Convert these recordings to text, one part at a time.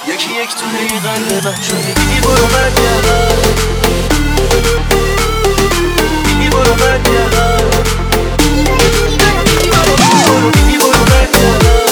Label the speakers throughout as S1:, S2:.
S1: یکی یک تونه ای قلب من شده دیگی برو برگردم، دیگی برو برگردم، دیگی برو برگردم.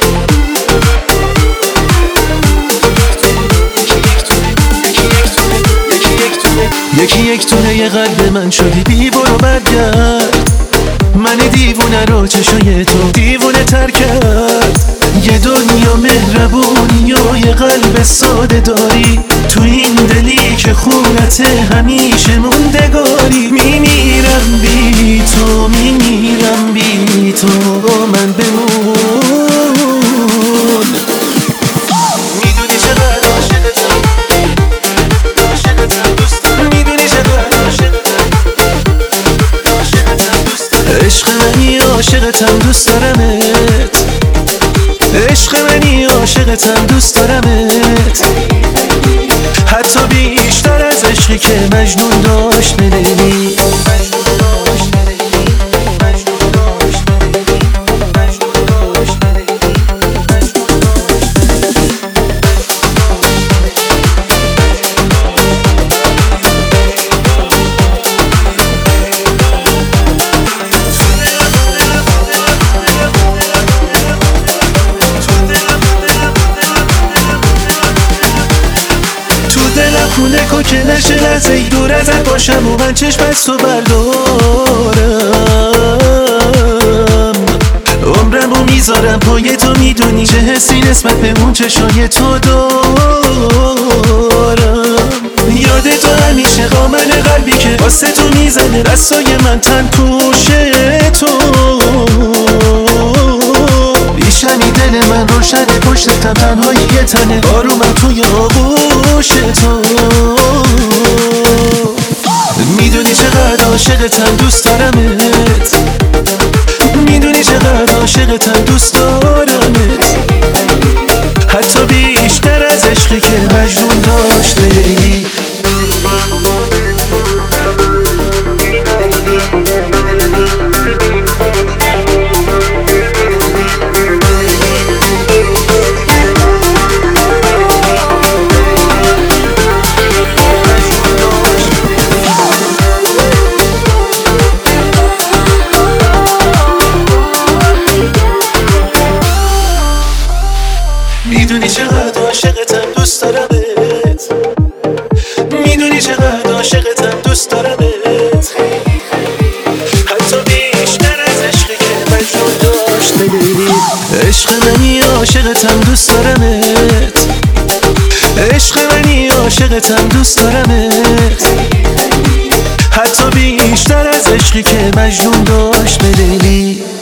S1: یکی یک تونه ی قلب من شدی بی برو برگرد. من دیوونه رو چشای تو دیوونه تر کرد. یه دنیا مهربونی و یه قلب ساده داری، تو این دلی که خونت همیشه موندگاری. میمیرم بی تو، میمیرم بی تو، من بمون. میدونی چقدر عاشقتم، عاشقتم دوستم، میدونی چقدر عاشقتم، عاشقتم دوستم. عشق منی عاشقتم دوست دارمت، عشق منی عاشقتم دوست دارمت، حتی بیشتر از عشقی که مجنون داشت بلیلی. خونه کن که نشه لحظه ای دور ازت باشم و من چشم از تو بردارم. عمرمو میذارم پای تو، میدونی چه حسی نسبت به اون چشای تو دارم. یاد تو همیشه قامن قلبی که واسه تو میزنه، دستای من تن کوشه تو. بیشمی دل من روشنه، پشتتم تنهایی یه تنه، آرومم توی آغوش تو. میدونی چقدر عاشقتم دوست دارمت، میدونی چقدر عاشقتم دوست دارمت، حتی بیشتر از عشقی که مجنون داشت لیلی. میدونی چقدر عاشقتم دوست دارمت، میدونی چقدر عاشقتم دوست دارمت، حتی بیشتر از عشقی که مجنون داشت بلیلی. عشق منی عاشقتم دوست دارمت، عشق منی عاشقتم دوست دارمت، حتی بیشتر از عشقی که مجنون داشت بلیلی.